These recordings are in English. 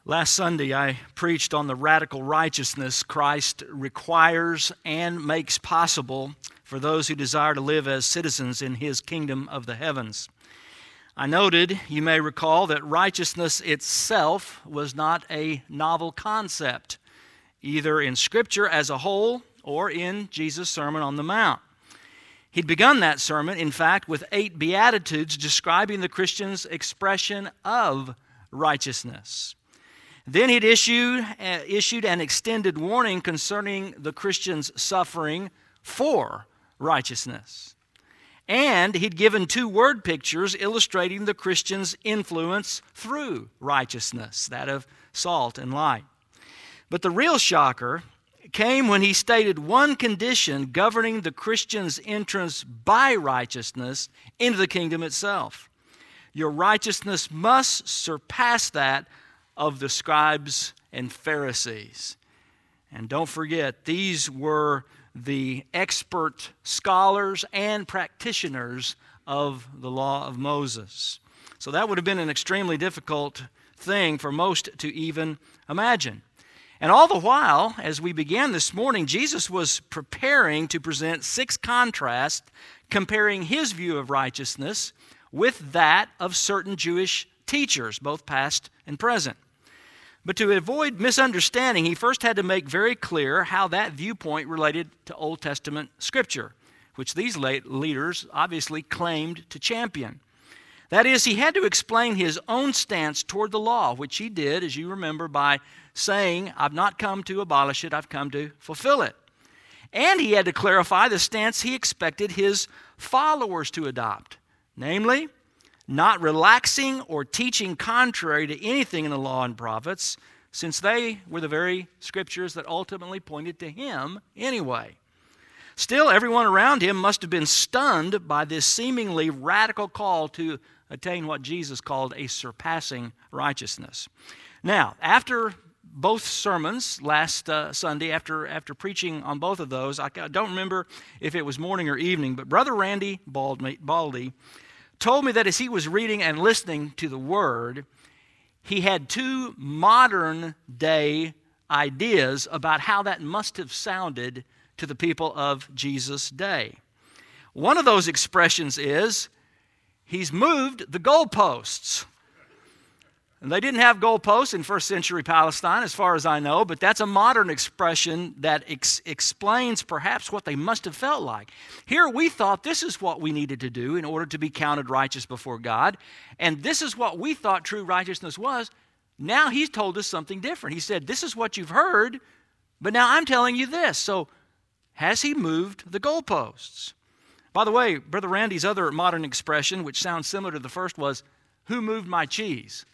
Last Sunday, I preached on the radical righteousness Christ requires and makes possible for those who desire to live as citizens in His kingdom of the heavens. I noted, you may recall, that righteousness itself was not a novel concept, either in Scripture as a whole or in Jesus' Sermon on the Mount. He'd begun that sermon, in fact, with 8 Beatitudes describing the Christian's expression of righteousness. Then he'd issued an extended warning concerning the Christian's suffering for righteousness. And he'd given 2 word pictures illustrating the Christian's influence through righteousness, that of salt and light. But the real shocker came when he stated one condition governing the Christian's entrance by righteousness into the kingdom itself. Your righteousness must surpass that of the scribes and Pharisees. And don't forget, these were the expert scholars and practitioners of the law of Moses. So that would have been an extremely difficult thing for most to even imagine. And all the while, as we began this morning, Jesus was preparing to present 6 contrasts comparing his view of righteousness with that of certain Jewish teachers, both past and present. But to avoid misunderstanding, he first had to make very clear how that viewpoint related to Old Testament Scripture, which these leaders obviously claimed to champion. That is, he had to explain his own stance toward the law, which he did, as you remember, by saying, I've not come to abolish it, I've come to fulfill it. And he had to clarify the stance he expected his followers to adopt, namely, not relaxing or teaching contrary to anything in the law and prophets, since they were the very scriptures that ultimately pointed to him anyway. Still, everyone around him must have been stunned by this seemingly radical call to attain what Jesus called a surpassing righteousness. Now, after both sermons last Sunday, after preaching on both of those, I don't remember if it was morning or evening, but Brother Randy Baldy told me that as he was reading and listening to the Word, he had 2 modern-day ideas about how that must have sounded to the people of Jesus' day. One of those expressions is, he's moved the goalposts. And they didn't have goalposts in first century Palestine, as far as I know, but that's a modern expression that explains perhaps what they must have felt like. Here we thought this is what we needed to do in order to be counted righteous before God, and this is what we thought true righteousness was. Now he's told us something different. He said, this is what you've heard, but now I'm telling you this. So has he moved the goalposts? By the way, Brother Randy's other modern expression, which sounds similar to the first, was, who moved my cheese?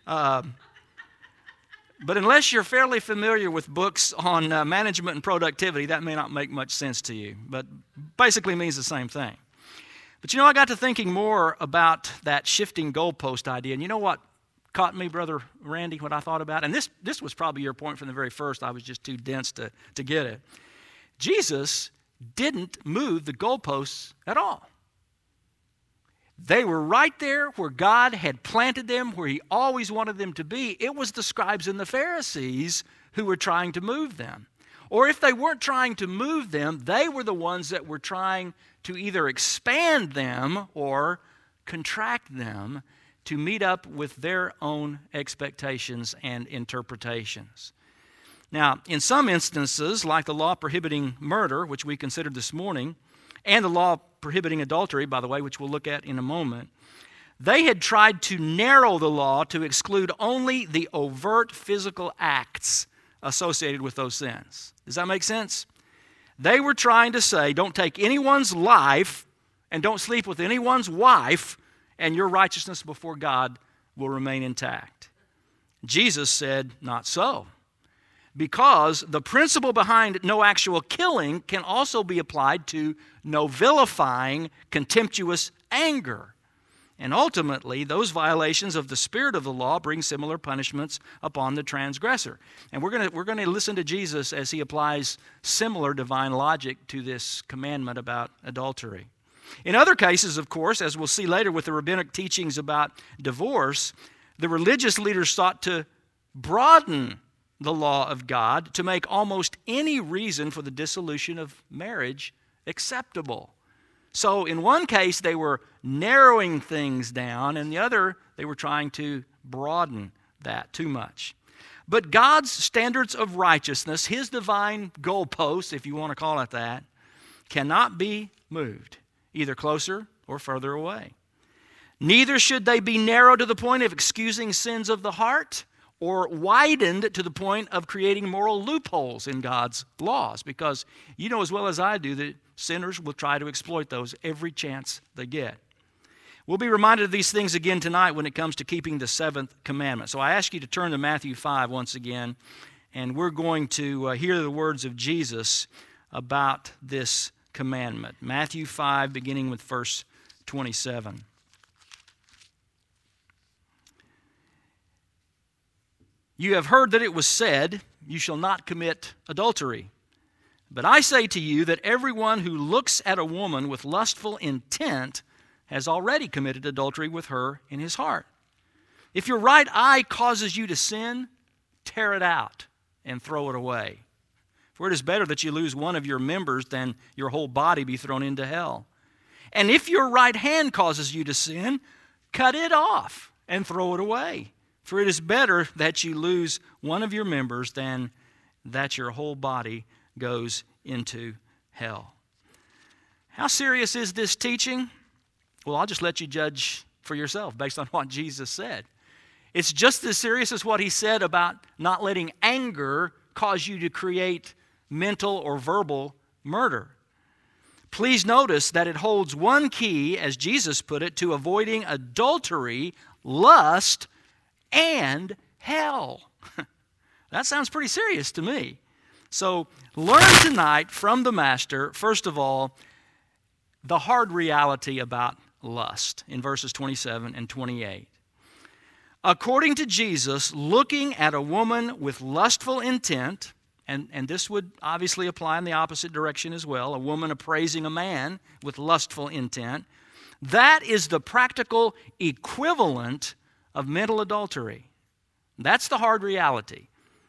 But unless you're fairly familiar with books on management and productivity, that may not make much sense to you, but basically means the same thing. But I got to thinking more about that shifting goalpost idea, and you know what caught me, Brother Randy, what I thought about? And this was probably your point from the very first. I was just too dense to get it. Jesus didn't move the goalposts at all. They were right there where God had planted them, where He always wanted them to be. It was the scribes and the Pharisees who were trying to move them. Or if they weren't trying to move them, they were the ones that were trying to either expand them or contract them to meet up with their own expectations and interpretations. Now, in some instances, like the law prohibiting murder, which we considered this morning, and the law prohibiting adultery, by the way, which we'll look at in a moment, they had tried to narrow the law to exclude only the overt physical acts associated with those sins. Does that make sense? They were trying to say, don't take anyone's life and don't sleep with anyone's wife, and your righteousness before God will remain intact. Jesus said, not so. Because the principle behind no actual killing can also be applied to no vilifying, contemptuous anger. And ultimately, those violations of the spirit of the law bring similar punishments upon the transgressor. And we're going to listen to Jesus as he applies similar divine logic to this commandment about adultery. In other cases, of course, as we'll see later with the rabbinic teachings about divorce, the religious leaders sought to broaden the law of God to make almost any reason for the dissolution of marriage acceptable. So in one case, they were narrowing things down, and the other, they were trying to broaden that too much. But God's standards of righteousness, His divine goalposts, if you want to call it that, cannot be moved, either closer or further away. Neither should they be narrowed to the point of excusing sins of the heart, or widened to the point of creating moral loopholes in God's laws, because you know as well as I do that sinners will try to exploit those every chance they get. We'll be reminded of these things again tonight when it comes to keeping the seventh commandment. So I ask you to turn to Matthew 5 once again, and we're going to hear the words of Jesus about this commandment. Matthew 5, beginning with verse 27. You have heard that it was said, you shall not commit adultery. But I say to you that everyone who looks at a woman with lustful intent has already committed adultery with her in his heart. If your right eye causes you to sin, tear it out and throw it away. For it is better that you lose one of your members than your whole body be thrown into hell. And if your right hand causes you to sin, cut it off and throw it away. For it is better that you lose one of your members than that your whole body goes into hell. How serious is this teaching? Well, I'll just let you judge for yourself based on what Jesus said. It's just as serious as what He said about not letting anger cause you to create mental or verbal murder. Please notice that it holds one key, as Jesus put it, to avoiding adultery, lust, and hell. That sounds pretty serious to me. So learn tonight from the Master, first of all, the hard reality about lust in verses 27 and 28. According to Jesus, looking at a woman with lustful intent, and this would obviously apply in the opposite direction as well, a woman appraising a man with lustful intent, that is the practical equivalent of mental adultery. That's the hard reality.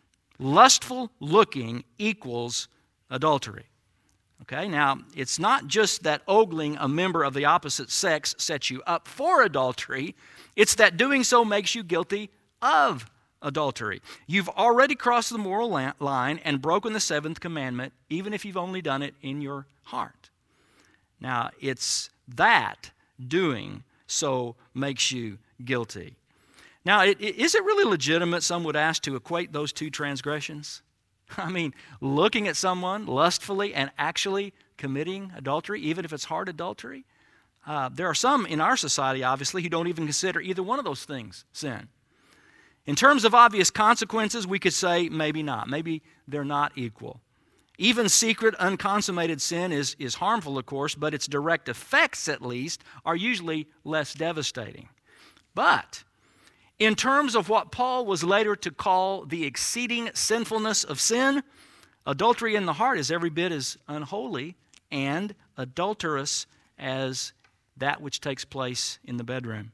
Lustful looking equals adultery. Okay, now it's not just that ogling a member of the opposite sex sets you up for adultery, it's that doing so makes you guilty of adultery. You've already crossed the moral line and broken the seventh commandment, even if you've only done it in your heart. Now, it's that doing so makes you guilty. Now, is it really legitimate, some would ask, to equate those two transgressions? I mean, looking at someone lustfully and actually committing adultery, even if it's hard adultery? There are some in our society, obviously, who don't even consider either one of those things sin. In terms of obvious consequences, we could say maybe not. Maybe they're not equal. Even secret, unconsummated sin is harmful, of course, but its direct effects, at least, are usually less devastating. But in terms of what Paul was later to call the exceeding sinfulness of sin, adultery in the heart is every bit as unholy and adulterous as that which takes place in the bedroom.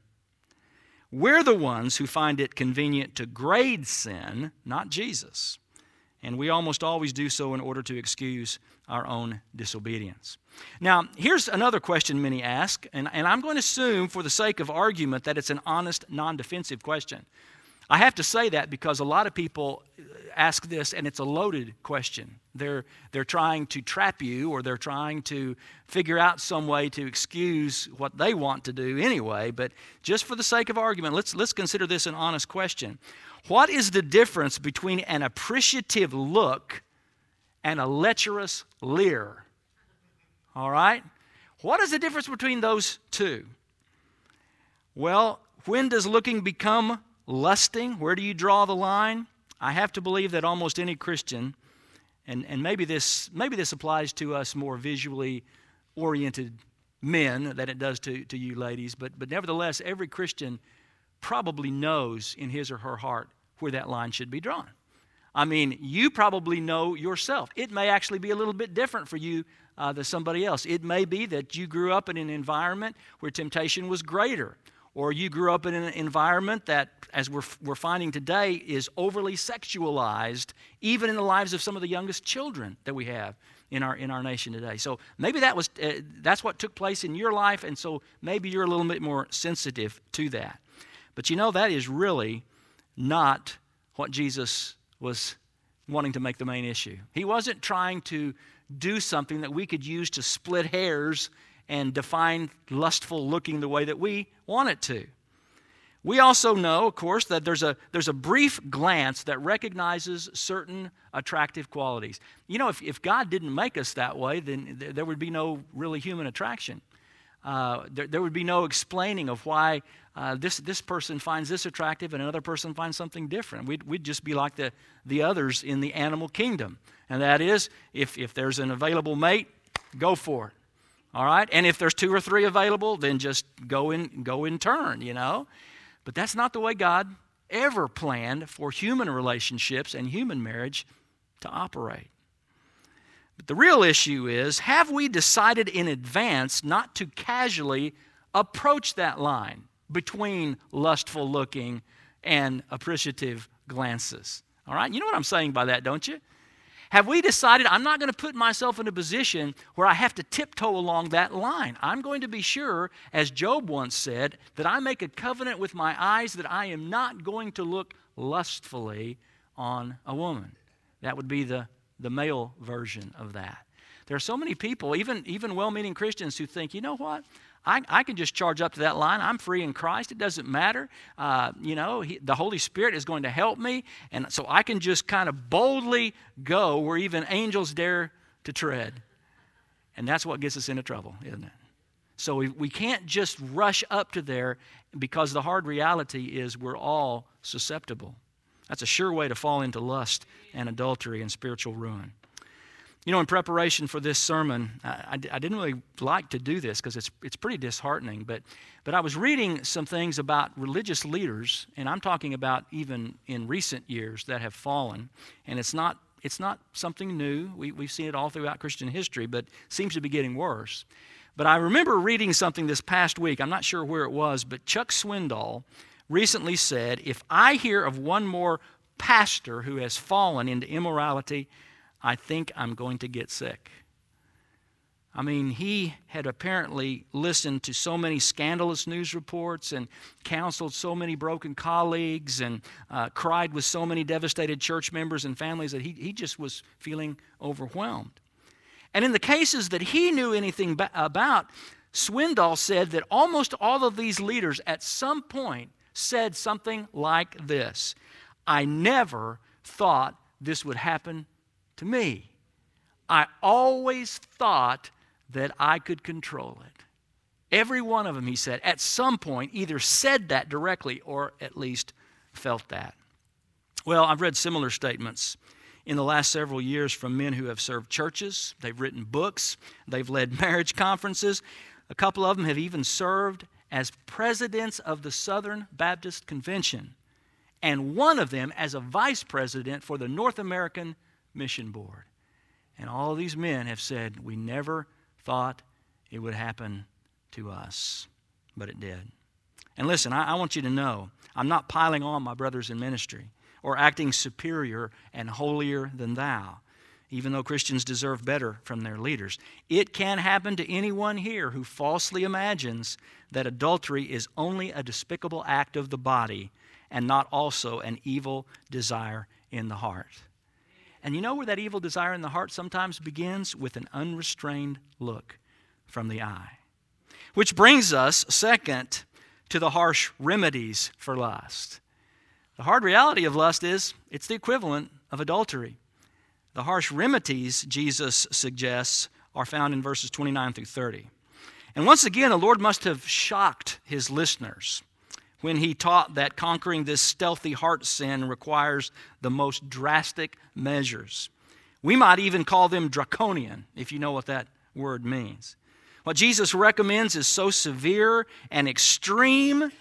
We're the ones who find it convenient to grade sin, not Jesus. And we almost always do so in order to excuse our own disobedience. Now, here's another question many ask, and I'm going to assume for the sake of argument that it's an honest, non-defensive question. I have to say that because a lot of people ask this, and it's a loaded question. They're trying to trap you, or they're trying to figure out some way to excuse what they want to do anyway. But just for the sake of argument, let's consider this an honest question. What is the difference between an appreciative look and a lecherous leer? All right? What is the difference between those two? Well, when does looking become lusting? Where do you draw the line? I have to believe that almost any Christian, and maybe this applies to us more visually oriented men than it does to you ladies, but nevertheless, every Christian probably knows in his or her heart where that line should be drawn. I mean, you probably know yourself. It may actually be a little bit different for you than somebody else. It may be that you grew up in an environment where temptation was greater, or you grew up in an environment that, as we're finding today, is overly sexualized, even in the lives of some of the youngest children that we have in our nation today. So maybe that's what took place in your life, and so maybe you're a little bit more sensitive to that. But you know, that is really not what Jesus was wanting to make the main issue. He wasn't trying to do something that we could use to split hairs and define lustful looking the way that we want it to. We also know, of course, that there's a brief glance that recognizes certain attractive qualities. You know, if God didn't make us that way, then there would be no really human attraction. There would be no explaining of why this person finds this attractive and another person finds something different. We'd just be like the others in the animal kingdom. And that is, if there's an available mate, go for it. All right? And if there's 2 or 3 available, then just go in turn, you know. But that's not the way God ever planned for human relationships and human marriage to operate. But the real issue is, have we decided in advance not to casually approach that line between lustful looking and appreciative glances? All right? You know what I'm saying by that, don't you? Have we decided, I'm not going to put myself in a position where I have to tiptoe along that line? I'm going to be sure, as Job once said, that I make a covenant with my eyes that I am not going to look lustfully on a woman. That would be the male version of that. There are so many people, even well-meaning Christians, who think, you know what? I can just charge up to that line. I'm free in Christ. It doesn't matter. The Holy Spirit is going to help me. And so I can just kind of boldly go where even angels dare to tread. And that's what gets us into trouble, isn't it? So we can't just rush up to there, because the hard reality is we're all susceptible. That's a sure way to fall into lust and adultery and spiritual ruin. You know, in preparation for this sermon, I didn't really like to do this because it's pretty disheartening, but I was reading some things about religious leaders, and I'm talking about even in recent years, that have fallen. And it's not something new. We've seen it all throughout Christian history, but it seems to be getting worse. But I remember reading something this past week. I'm not sure where it was, but Chuck Swindoll recently said, if I hear of one more pastor who has fallen into immorality, I think I'm going to get sick. I mean, he had apparently listened to so many scandalous news reports and counseled so many broken colleagues and cried with so many devastated church members and families that he just was feeling overwhelmed. And in the cases that he knew anything about, Swindoll said that almost all of these leaders at some point said something like this: I never thought this would happen to me. I always thought that I could control it. Every one of them, he said, at some point either said that directly or at least felt that. Well, I've read similar statements in the last several years from men who have served churches, they've written books, they've led marriage conferences. A couple of them have even served as presidents of the Southern Baptist Convention, and one of them as a vice president for the North American Mission Board. And all of these men have said, we never thought it would happen to us, but it did. And listen, I want you to know, I'm not piling on my brothers in ministry or acting superior and holier than thou, even though Christians deserve better from their leaders. It can happen to anyone here who falsely imagines that adultery is only a despicable act of the body and not also an evil desire in the heart. And you know where that evil desire in the heart sometimes begins? With an unrestrained look from the eye. Which brings us, second, to the harsh remedies for lust. The hard reality of lust is it's the equivalent of adultery. The harsh remedies Jesus suggests are found in verses 29 through 30. And once again, the Lord must have shocked his listeners when he taught that conquering this stealthy heart sin requires the most drastic measures. We might even call them draconian, if you know what that word means. What Jesus recommends is so severe and extreme,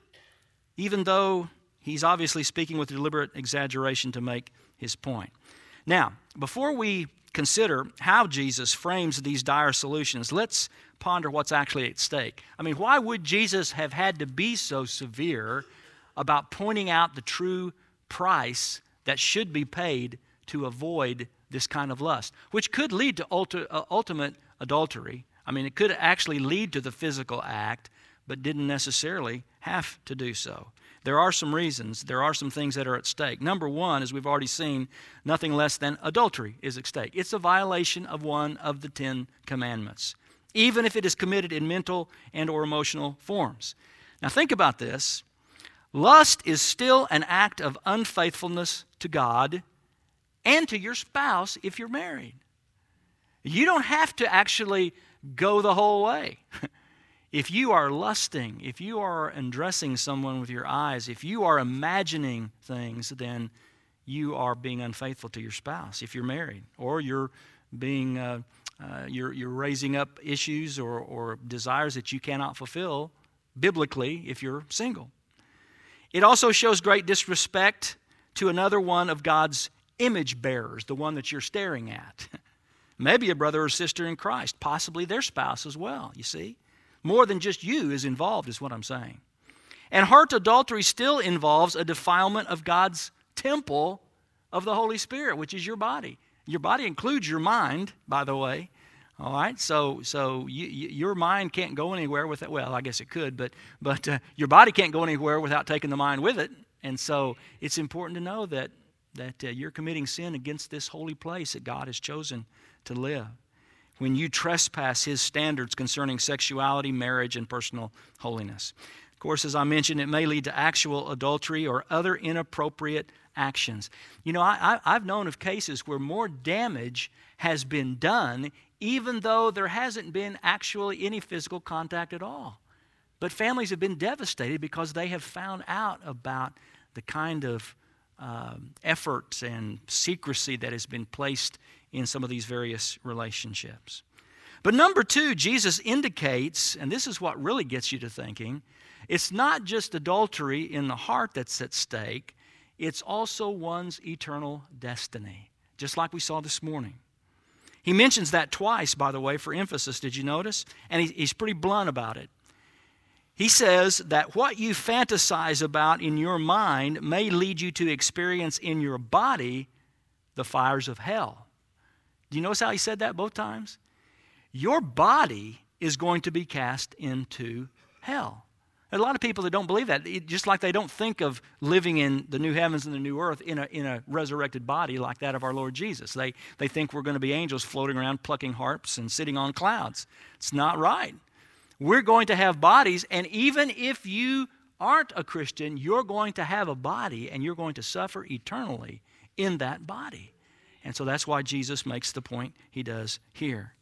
even though he's obviously speaking with deliberate exaggeration to make his point. Now, before we consider how Jesus frames these dire solutions, let's ponder what's actually at stake. I mean, why would Jesus have had to be so severe about pointing out the true price that should be paid to avoid this kind of lust, which could lead to ultimate adultery? I mean, it could actually lead to the physical act, but didn't necessarily have to do so. There are some reasons. There are some things that are at stake. Number one, as we've already seen, nothing less than adultery is at stake. It's a violation of one of the 10 commandments, even if it is committed in mental and or emotional forms. Now think about this. Lust is still an act of unfaithfulness to God and to your spouse if you're married. You don't have to actually go the whole way. If you are lusting, if you are undressing someone with your eyes, if you are imagining things, then you are being unfaithful to your spouse if you're married, or you're being you're raising up issues or desires that you cannot fulfill biblically if you're single. It also shows great disrespect to another one of God's image bearers, the one that you're staring at. Maybe a brother or sister in Christ, possibly their spouse as well, you see. More than just you is involved, is what I'm saying. And heart adultery still involves a defilement of God's temple of the Holy Spirit, which is your body. Your body includes your mind, by the way. All right, so your mind can't go anywhere with it. Well, I guess it could, but your body can't go anywhere without taking the mind with it. And so it's important to know that you're committing sin against this holy place that God has chosen to live when you trespass His standards concerning sexuality, marriage, and personal holiness. Of course, as I mentioned, it may lead to actual adultery or other inappropriate actions. You know, I've known of cases where more damage has been done even though there hasn't been actually any physical contact at all. But families have been devastated because they have found out about the kind of effort and secrecy that has been placed in some of these various relationships. But number two, Jesus indicates, and this is what really gets you to thinking, it's not just adultery in the heart that's at stake, it's also one's eternal destiny, just like we saw this morning. He mentions that twice, by the way, for emphasis. Did you notice? And he's pretty blunt about it. He says that what you fantasize about in your mind may lead you to experience in your body the fires of hell. Do you notice how he said that both times? Your body is going to be cast into hell. There are a lot of people that don't believe that, just like they don't think of living in the new heavens and the new earth in a resurrected body like that of our Lord Jesus. They think we're going to be angels floating around plucking harps and sitting on clouds. It's not right. We're going to have bodies, and even if you aren't a Christian, you're going to have a body, and you're going to suffer eternally in that body. And so that's why Jesus makes the point he does here.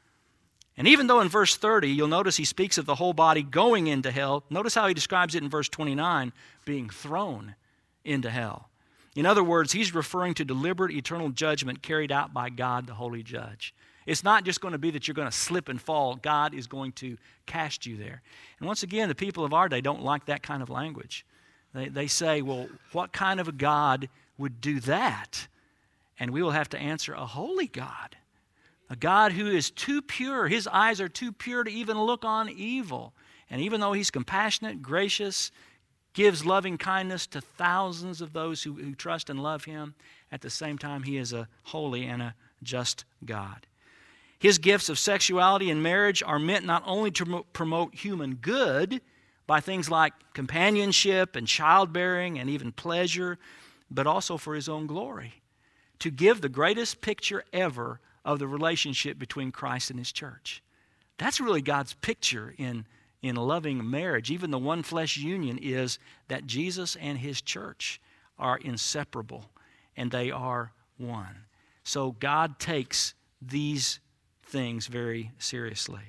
And even though in verse 30, you'll notice he speaks of the whole body going into hell, notice how he describes it in verse 29, being thrown into hell. In other words, he's referring to deliberate eternal judgment carried out by God, the holy judge. It's not just going to be that you're going to slip and fall. God is going to cast you there. And once again, the people of our day don't like that kind of language. They say, well, what kind of a God would do that? And we will have to answer, a holy God. A God who is too pure. His eyes are too pure to even look on evil. And even though he's compassionate, gracious, gives loving kindness to thousands of those who trust and love him, at the same time he is a holy and a just God. His gifts of sexuality and marriage are meant not only to promote human good by things like companionship and childbearing and even pleasure, but also for his own glory, to give the greatest picture ever of the relationship between Christ and his church. That's really God's picture in a loving marriage. Even the one flesh union is that Jesus and his church are inseparable and they are one. So God takes these things very seriously.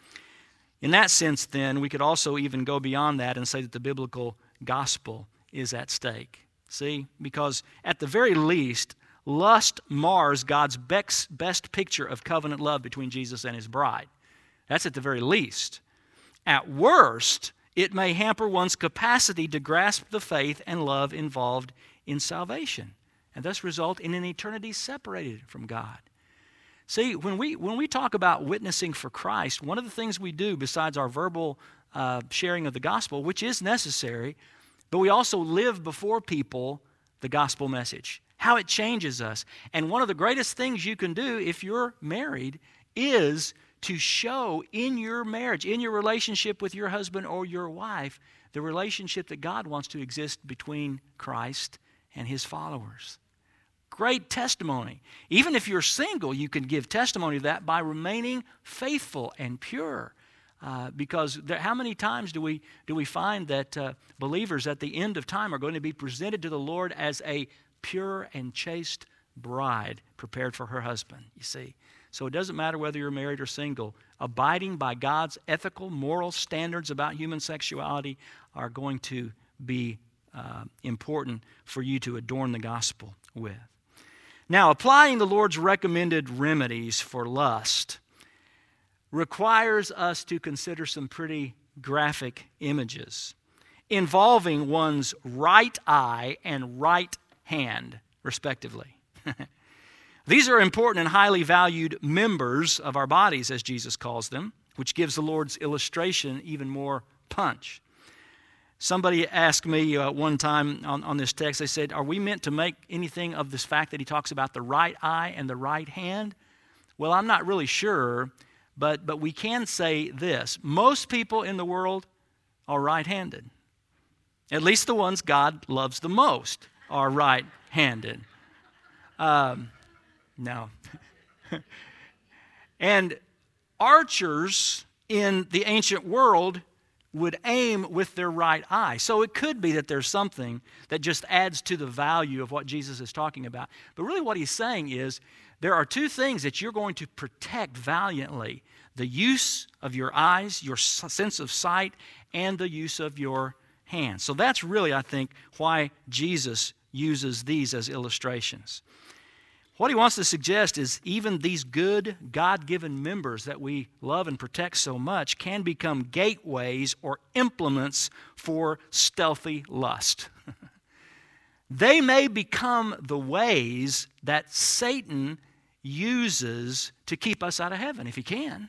In that sense, then, we could also even go beyond that and say that the biblical gospel is at stake. See? Because at the very least, lust mars God's best picture of covenant love between Jesus and his bride. That's at the very least. At worst, it may hamper one's capacity to grasp the faith and love involved in salvation, and thus result in an eternity separated from God. See, when we talk about witnessing for Christ, one of the things we do besides our verbal sharing of the gospel, which is necessary, but we also live before people the gospel message, how it changes us. And one of the greatest things you can do if you're married is to show in your marriage, in your relationship with your husband or your wife, the relationship that God wants to exist between Christ and his followers. Great testimony. Even if you're single, you can give testimony of that by remaining faithful and pure. Because how many times do we find that believers at the end of time are going to be presented to the Lord as a pure and chaste bride prepared for her husband, you see. So it doesn't matter whether you're married or single. Abiding by God's ethical, moral standards about human sexuality are going to be important for you to adorn the gospel with. Now, applying the Lord's recommended remedies for lust requires us to consider some pretty graphic images involving one's right eye and right hand, respectively. These are important and highly valued members of our bodies, as Jesus calls them, which gives the Lord's illustration even more punch. Somebody asked me one time on this text, they said, are we meant to make anything of this fact that he talks about the right eye and the right hand? Well, I'm not really sure, but we can say this. Most people in the world are right-handed. At least the ones God loves the most are right-handed. No. And archers in the ancient world would aim with their right eye. So it could be that there's something that just adds to the value of what Jesus is talking about. But really what he's saying is there are two things that you're going to protect valiantly: the use of your eyes, your sense of sight, and the use of your hands. So that's really, I think, why Jesus uses these as illustrations. What he wants to suggest is even these good, God-given members that we love and protect so much can become gateways or implements for stealthy lust. They may become the ways that Satan uses to keep us out of heaven, if he can.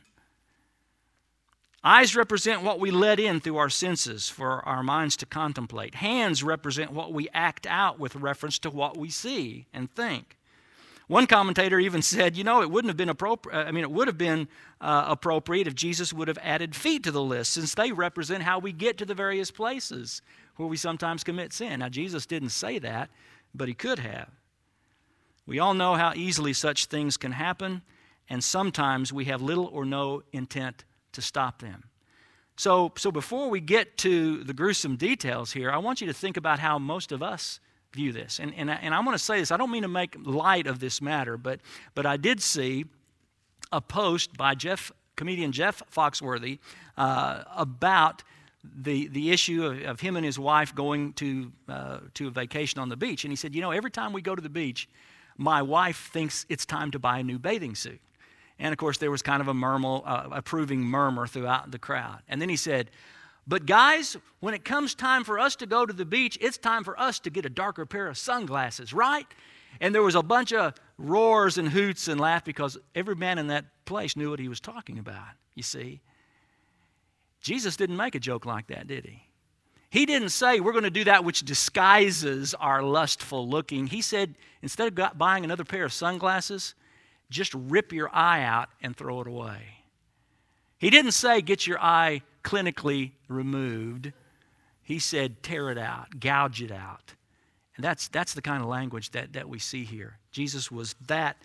Eyes represent what we let in through our senses for our minds to contemplate. Hands represent what we act out with reference to what we see and think. One commentator even said, it wouldn't have been appropriate. It would have been appropriate if Jesus would have added feet to the list, since they represent how we get to the various places where we sometimes commit sin. Now, Jesus didn't say that, but he could have. We all know how easily such things can happen, and sometimes we have little or no intent to stop them. So before we get to the gruesome details here, I want you to think about how most of us view this. And I want to say this. I don't mean to make light of this matter, but I did see a post by comedian Jeff Foxworthy about the issue of him and his wife going to a vacation on the beach. And he said, every time we go to the beach, my wife thinks it's time to buy a new bathing suit. And, of course, there was kind of a approving murmur throughout the crowd. And then he said, but guys, when it comes time for us to go to the beach, it's time for us to get a darker pair of sunglasses, right? And there was a bunch of roars and hoots and laughs because every man in that place knew what he was talking about, you see. Jesus didn't make a joke like that, did he? He didn't say we're going to do that which disguises our lustful looking. He said instead of buying another pair of sunglasses, just rip your eye out and throw it away. He didn't say get your eye clinically removed. He said tear it out, gouge it out. And that's the kind of language that we see here. Jesus was that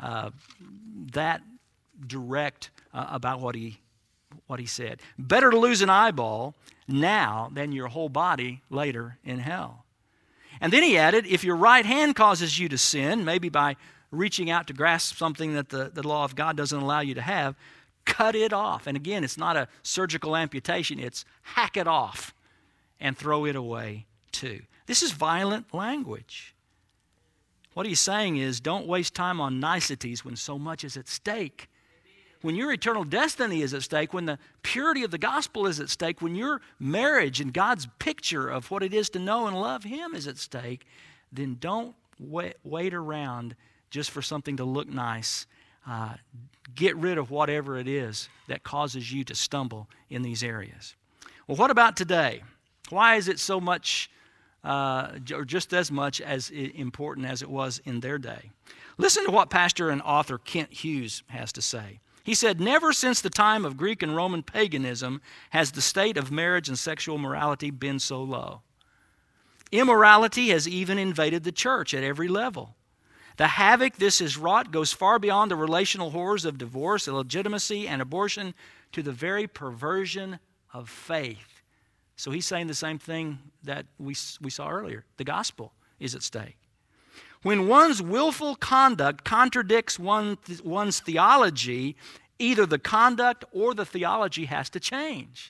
direct about what he said. Better to lose an eyeball now than your whole body later in hell. And then he added, if your right hand causes you to sin, maybe by reaching out to grasp something that the law of God doesn't allow you to have, cut it off. And again, it's not a surgical amputation. It's hack it off and throw it away too. This is violent language. What he's saying is don't waste time on niceties when so much is at stake. When your eternal destiny is at stake, when the purity of the gospel is at stake, when your marriage and God's picture of what it is to know and love him is at stake, then don't wait around just for something to look nice Get rid of whatever it is that causes you to stumble in these areas. Well, what about today? Why is it so much, or just as much as important as it was in their day? Listen to what pastor and author Kent Hughes has to say. He said, "Never since the time of Greek and Roman paganism has the state of marriage and sexual morality been so low. Immorality has even invaded the church at every level. The havoc this has wrought goes far beyond the relational horrors of divorce, illegitimacy, and abortion to the very perversion of faith." So he's saying the same thing that we saw earlier. The gospel is at stake. When one's willful conduct contradicts one's theology, either the conduct or the theology has to change.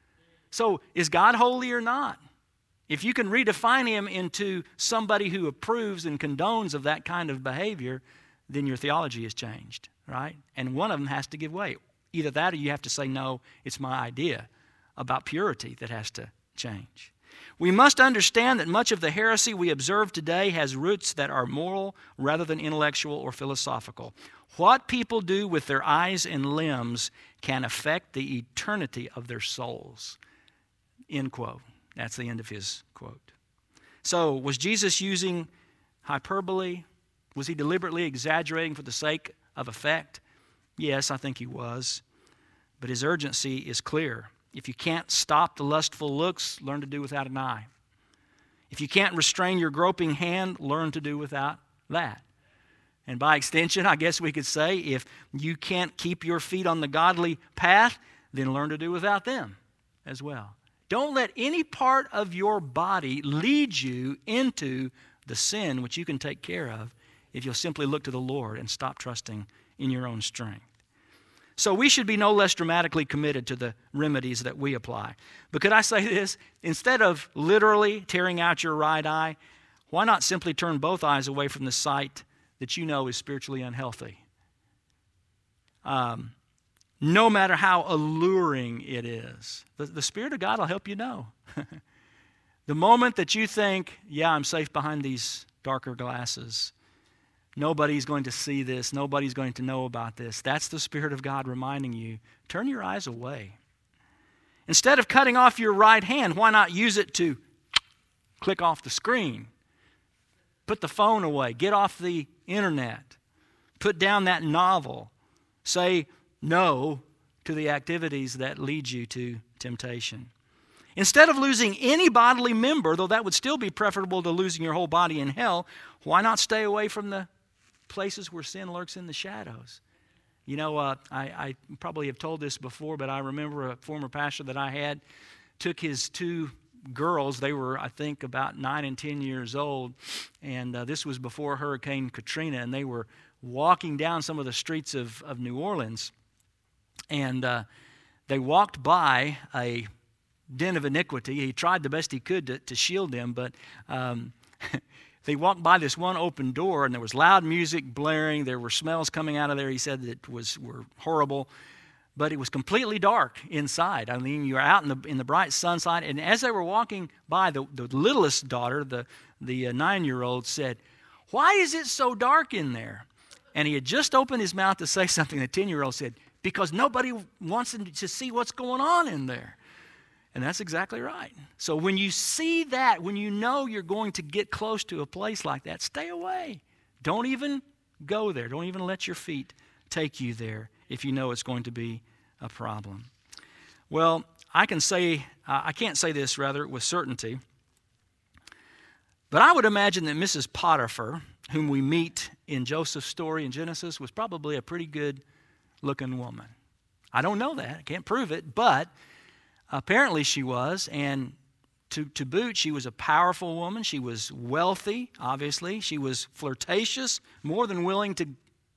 So is God holy or not? If you can redefine him into somebody who approves and condones of that kind of behavior, then your theology has changed, right? And one of them has to give way. Either that or you have to say, no, it's my idea about purity that has to change. We must understand that much of the heresy we observe today has roots that are moral rather than intellectual or philosophical. What people do with their eyes and limbs can affect the eternity of their souls. End quote. That's the end of his quote. So, was Jesus using hyperbole? Was he deliberately exaggerating for the sake of effect? Yes, I think he was. But his urgency is clear. If you can't stop the lustful looks, learn to do without an eye. If you can't restrain your groping hand, learn to do without that. And by extension, I guess we could say, if you can't keep your feet on the godly path, then learn to do without them as well. Don't let any part of your body lead you into the sin which you can take care of if you'll simply look to the Lord and stop trusting in your own strength. So we should be no less dramatically committed to the remedies that we apply. But could I say this? Instead of literally tearing out your right eye, why not simply turn both eyes away from the sight that you know is spiritually unhealthy? No matter how alluring it is. The Spirit of God will help you know. The moment that you think, yeah, I'm safe behind these darker glasses, nobody's going to see this, nobody's going to know about this, that's the Spirit of God reminding you, turn your eyes away. Instead of cutting off your right hand, why not use it to click off the screen? Put the phone away, get off the internet, put down that novel, say no to the activities that lead you to temptation. Instead of losing any bodily member, though that would still be preferable to losing your whole body in hell, why not stay away from the places where sin lurks in the shadows? You know, I probably have told this before, but I remember a former pastor that I had took his two girls. They were, I think, about 9 and 10 years old, and this was before Hurricane Katrina, and they were walking down some of the streets of New Orleans. And they walked by a den of iniquity. He tried the best he could to shield them, but they walked by this one open door, and there was loud music blaring. There were smells coming out of there. He said that were horrible, but it was completely dark inside. I mean, you were out in the bright sunshine, and as they were walking by, the littlest daughter, the 9-year-old, said, "Why is it so dark in there?" And he had just opened his mouth to say something. The 10-year-old said, "Because nobody wants them to see what's going on in there." And that's exactly right. So when you see that, when you know you're going to get close to a place like that, stay away. Don't even go there. Don't even let your feet take you there if you know it's going to be a problem. Well, I can't say this with certainty, but I would imagine that Mrs. Potiphar, whom we meet in Joseph's story in Genesis, was probably a pretty good-looking woman. I don't know that. I can't prove it, but apparently she was, and to boot, she was a powerful woman. She was wealthy, obviously. She was flirtatious, more than willing to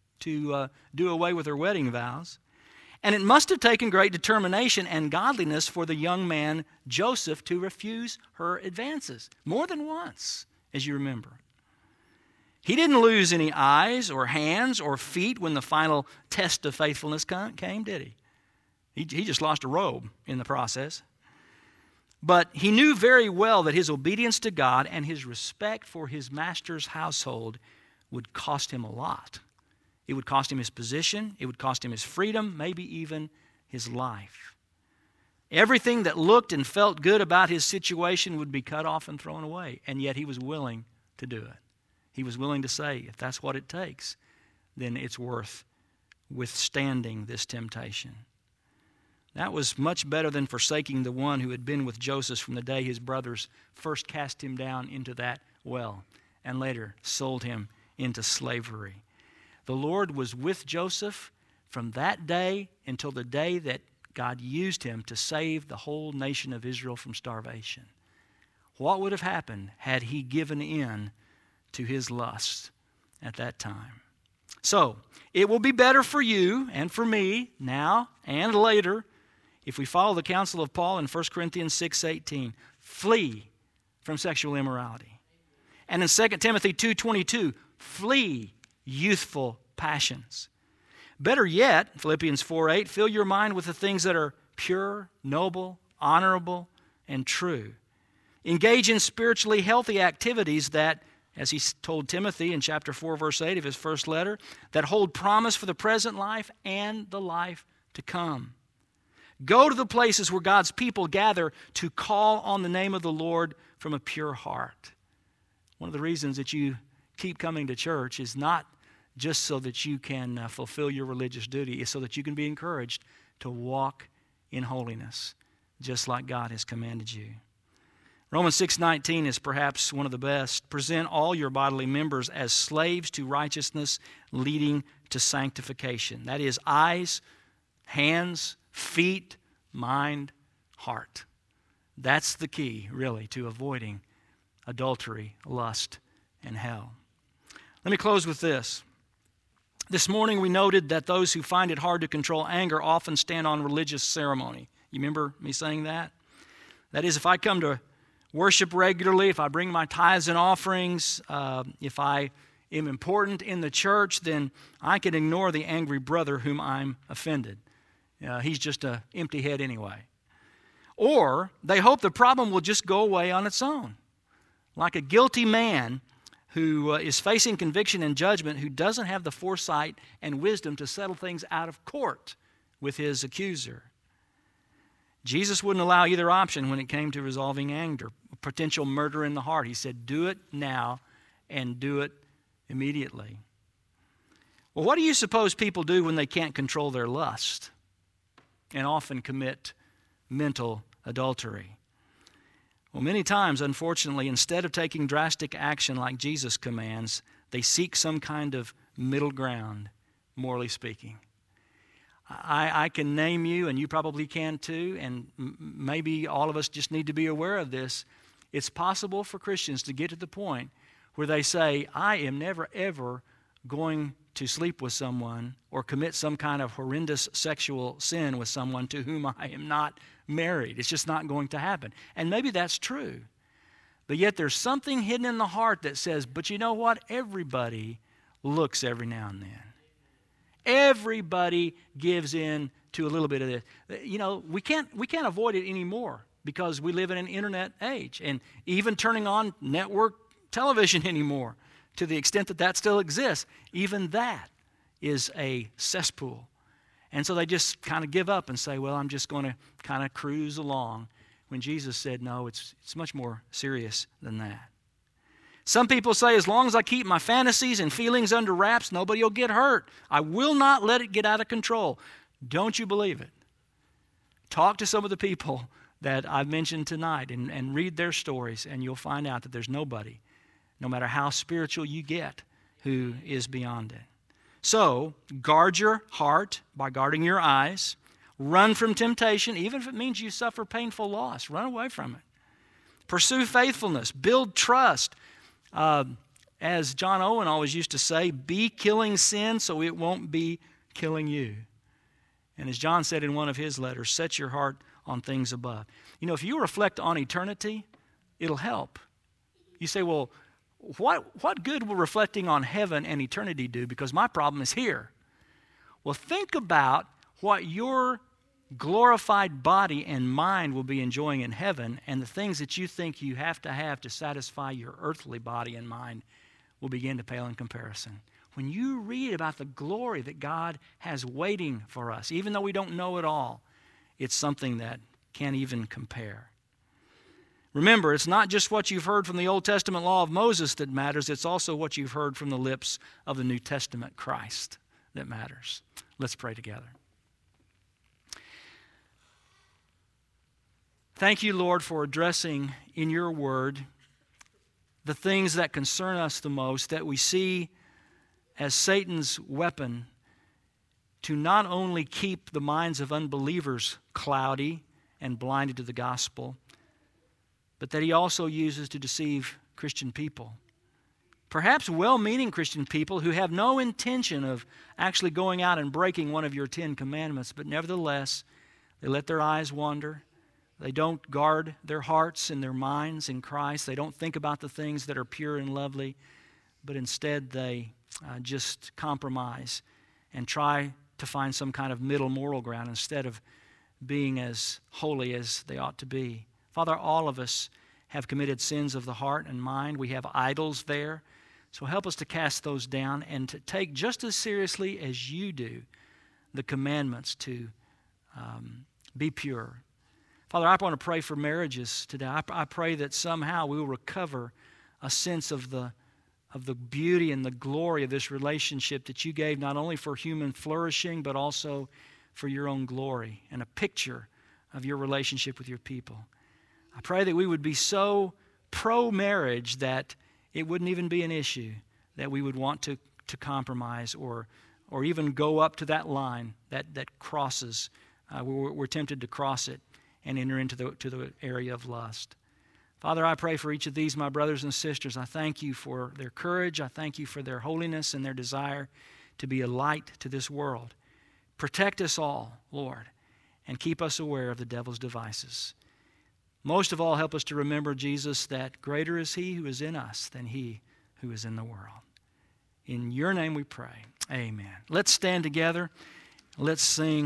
do away with her wedding vows. And it must have taken great determination and godliness for the young man, Joseph, to refuse her advances. More than once, as you remember. He didn't lose any eyes or hands or feet when the final test of faithfulness came, did he? He just lost a robe in the process. But he knew very well that his obedience to God and his respect for his master's household would cost him a lot It would cost him his position. It would cost him his freedom, maybe even his life. Everything that looked and felt good about his situation would be cut off and thrown away, and yet he was willing to do it. He was willing to say, if that's what it takes, then it's worth withstanding this temptation. That was much better than forsaking the one who had been with Joseph from the day his brothers first cast him down into that well and later sold him into slavery. The Lord was with Joseph from that day until the day that God used him to save the whole nation of Israel from starvation. What would have happened had he given in to his lusts at that time? So, it will be better for you and for me now and later if we follow the counsel of Paul in 1 Corinthians 6:18. Flee from sexual immorality. And in 2 Timothy 2:22, flee youthful passions. Better yet, Philippians 4:8, fill your mind with the things that are pure, noble, honorable, and true. Engage in spiritually healthy activities that, as he told Timothy in chapter 4, verse 8 of his first letter, that hold promise for the present life and the life to come. Go to the places where God's people gather to call on the name of the Lord from a pure heart. One of the reasons that you keep coming to church is not just so that you can fulfill your religious duty, is so that you can be encouraged to walk in holiness, just like God has commanded you. Romans 6:19 is perhaps one of the best. Present all your bodily members as slaves to righteousness, leading to sanctification. That is eyes, hands, feet, mind, heart. That's the key, really, to avoiding adultery, lust, and hell. Let me close with this. This morning we noted that those who find it hard to control anger often stand on religious ceremony. You remember me saying that? That is, if I come to worship regularly, if I bring my tithes and offerings, if I am important in the church, then I can ignore the angry brother whom I'm offended. He's just an empty head anyway. Or they hope the problem will just go away on its own. Like a guilty man who is facing conviction and judgment, who doesn't have the foresight and wisdom to settle things out of court with his accuser. Jesus wouldn't allow either option when it came to resolving anger, potential murder in the heart. He said, do it now and do it immediately. Well, what do you suppose people do when they can't control their lust and often commit mental adultery? Well, many times, unfortunately, instead of taking drastic action like Jesus commands, they seek some kind of middle ground, morally speaking. I can name you, and you probably can too, and maybe all of us just need to be aware of this. It's possible for Christians to get to the point where they say, I am never ever going to sleep with someone or commit some kind of horrendous sexual sin with someone to whom I am not married. It's just not going to happen. And maybe that's true. But yet there's something hidden in the heart that says, but you know what? Everybody looks every now and then. Everybody gives in to a little bit of this. You know, we can't avoid it anymore because we live in an internet age, and even turning on network television anymore, to the extent that that still exists, even that is a cesspool. And so they just kind of give up and say, well, I'm just going to kind of cruise along, when Jesus said, no, it's much more serious than that. Some people say, as long as I keep my fantasies and feelings under wraps, nobody will get hurt. I will not let it get out of control. Don't you believe it? Talk to some of the people that I've mentioned tonight and read their stories, and you'll find out that there's nobody, no matter how spiritual you get, who is beyond it. So, guard your heart by guarding your eyes. Run from temptation, even if it means you suffer painful loss. Run away from it. Pursue faithfulness. Build trust. As John Owen always used to say, be killing sin so it won't be killing you. And as John said in one of his letters, set your heart on things above. You know, if you reflect on eternity, it'll help. You say, well, what good will reflecting on heaven and eternity do? Because my problem is here. Well, think about what your glorified body and mind will be enjoying in heaven, and the things that you think you have to satisfy your earthly body and mind will begin to pale in comparison. when you read about the glory that God has waiting for us, even though we don't know it all, it's something that can't even compare. Remember, it's not just what you've heard from the Old Testament law of Moses that matters, it's also what you've heard from the lips of the New Testament Christ that matters. Let's pray together. Thank you, Lord, for addressing in your word the things that concern us the most, that we see as Satan's weapon to not only keep the minds of unbelievers cloudy and blinded to the gospel, but that he also uses to deceive Christian people. Perhaps well-meaning Christian people who have no intention of actually going out and breaking one of your 10 commandments, but nevertheless, they let their eyes wander. They don't guard their hearts and their minds in Christ. They don't think about the things that are pure and lovely, but instead they just compromise and try to find some kind of middle moral ground instead of being as holy as they ought to be. Father, all of us have committed sins of the heart and mind. We have idols there. So help us to cast those down and to take just as seriously as you do the commandments to be pure. Father, I want to pray for marriages today. I pray that somehow we will recover a sense of the beauty and the glory of this relationship that you gave not only for human flourishing, but also for your own glory and a picture of your relationship with your people. I pray that we would be so pro-marriage that it wouldn't even be an issue, that we would want to compromise or even go up to that line that crosses. We're tempted to cross it and enter into the area of lust. Father, I pray for each of these, my brothers and sisters. I thank you for their courage. I thank you for their holiness and their desire to be a light to this world. Protect us all, Lord, and keep us aware of the devil's devices. Most of all, help us to remember, Jesus, that greater is he who is in us than he who is in the world. In your name we pray. Amen. Let's stand together. Let's sing.